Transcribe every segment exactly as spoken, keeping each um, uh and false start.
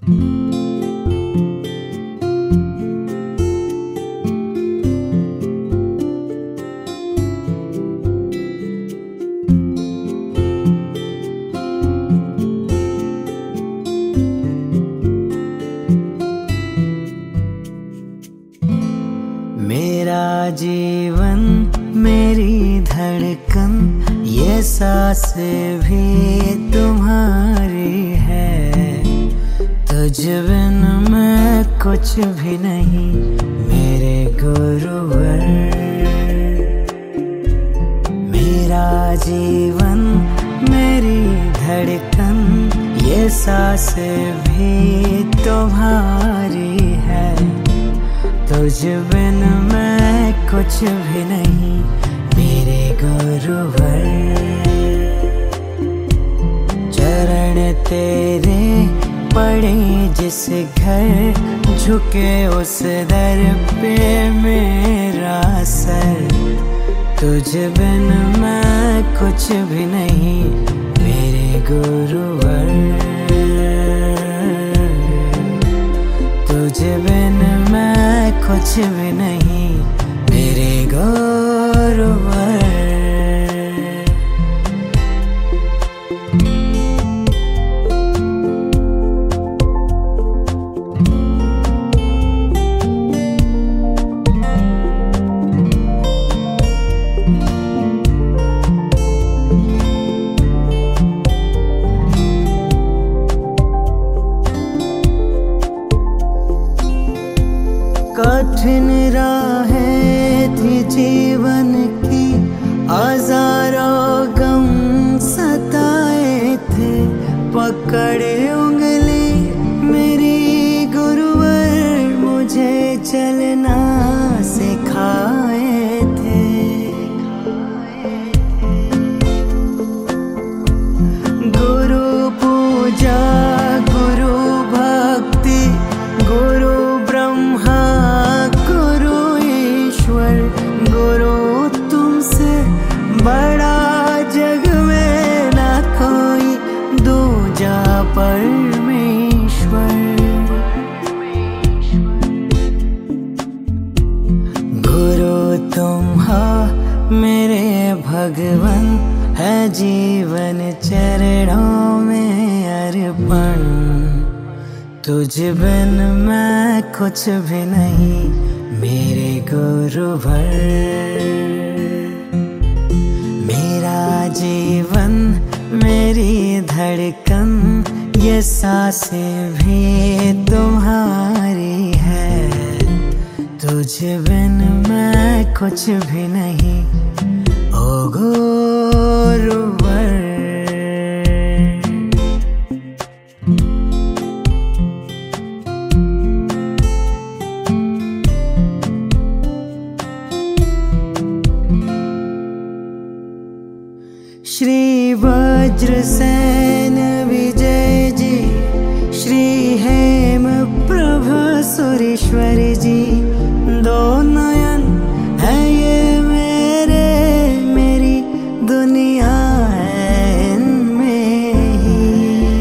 मेरा जीवन मेरी धड़कन ये सांस भी तुम्हारी है। तुझ बिन मैं कुछ भी नहीं मेरे गुरुवर। मेरा जीवन मेरी धड़कन ये सांस भी तुम्हारी है। तुझ बिन मैं कुछ भी नहीं मेरे गुरुवर। चरण तेरे पड़े जिस घर झुके उस दर पे मेरा सर। तुझ बिन मैं कुछ भी नहीं मेरे गुरुवर। तुझ बिन मैं कुछ भी नहीं मेरे गुरुवर। कठिन राहें थी जीवन की, हजारों गम सताए थे। पकड़े उंगली मेरी गुरुवर मुझे चलना सिखाए थे। गुरु पूजा गुरु भक्ति गुरु ब्रह्मा गुरु ईश्वर। गुरु तुमसे बड़ा जग में ना कोई दूजा परमेश्वर। गुरु तुम हो मेरे भगवन है जीवन चरणों में अर्पण। तुझ बिन मैं कुछ भी नहीं मेरे गुरुवर। मेरा जीवन मेरी धड़कन ये सांसें भी तुम्हारी है। तुझ बिन मैं कुछ भी नहीं ओ गुरुवर। श्री वज्रसेन विजय जी, श्री हेम प्रभ सुरेश्वर जी। दो नयन है ये मेरे, मेरी दुनिया है इनमें ही।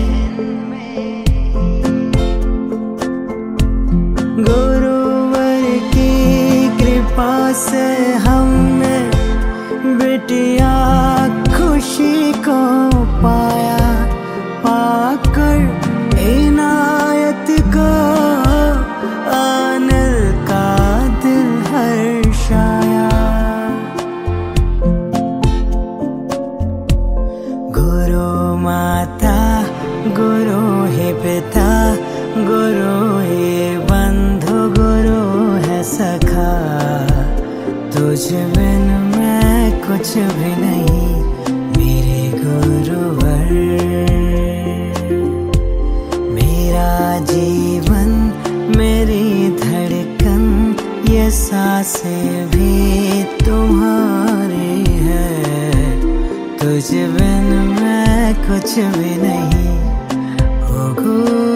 गुरुवर की कृपा से हमने बिटिया खुशी को पाया। पाकर इनायत को अनिल का दिल हर्षाया। गुरु माता गुरु है पिता गुरु है बंधु गुरु है सखा। तुझ बिन मैं कुछ भी नहीं मेरे गुरुवर। मेरा जीवन मेरी धड़कन ये सांसें भी तुम्हारी है। तुझ बिन मैं कुछ भी नहीं ओ गुरु।